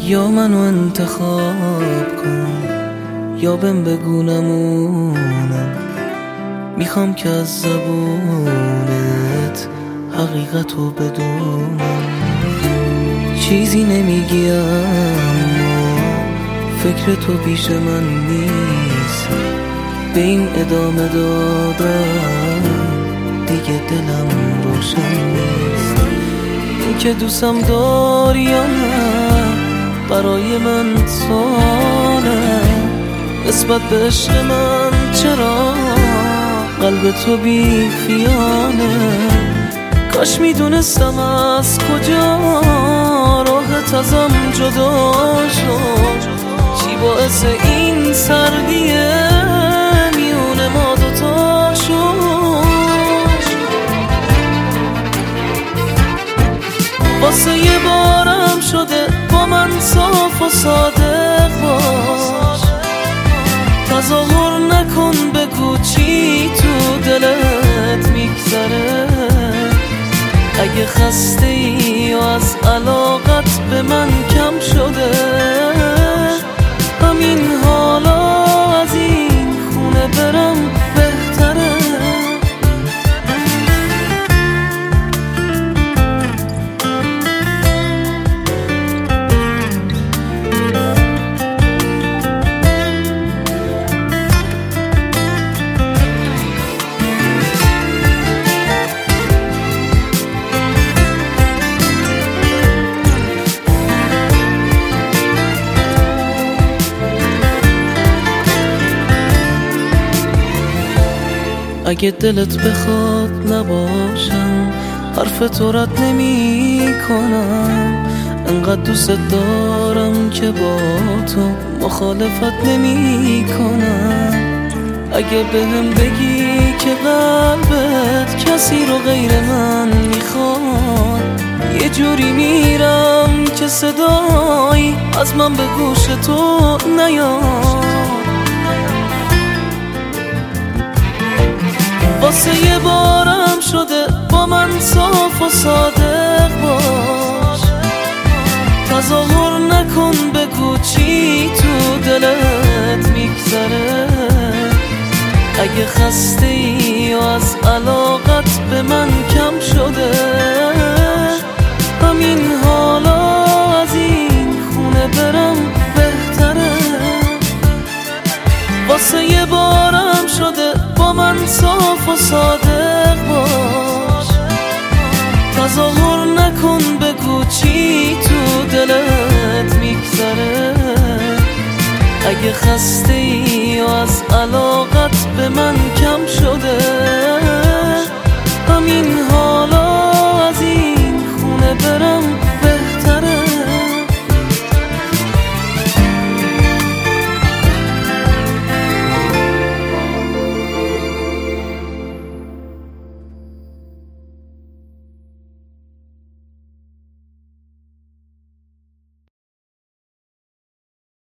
یا منو انتخاب کن یا بهم بگو نمونم. میخوام که از زبونت حقیقتو بدونم. چیزی نمیگی اما فکر تو پیش من نیست. به این ادامه دادم دیگه دلم روشن نیست. این که دوستم داری یا نه برای من سواله. نسبت به عشق من چرا قلب تو بی خیانه؟ کاش میدونستم از کجا راحت ازم جدا شد. چی باعث این سردیه میون ما دوتا شد. واسه یه بارم شده با من صاف و صادق باش. تظاهر نکن بگو چی تو دلت میگذره. اگه خسته ای یا از علاقت به من کم شده، همین حالا از این خونه برم بهتره. اگه دلت بخواد نباشم حرف تو رد نمی کنم. انقدر دوست دارم که با تو مخالفت نمی کنم. اگه بهم بگی که قلبت کسی رو غیر من میخواد، یه جوری میرم که صدایی از من به گوش تو نیاد. واسه یه بارم شده با من صاف و صادق باش. تظاهر نکن بگو چی تو دلت میگذره. اگه خسته ای یا از علاقت به من کم شده، همین حالا از این خونه برم بهتره. واسه یه بارم شده با من صاف و صادق باش. تظاهر نکن بگو چی تو دلت میگذره. اگه خسته ای یا از علاقت به من کم شده،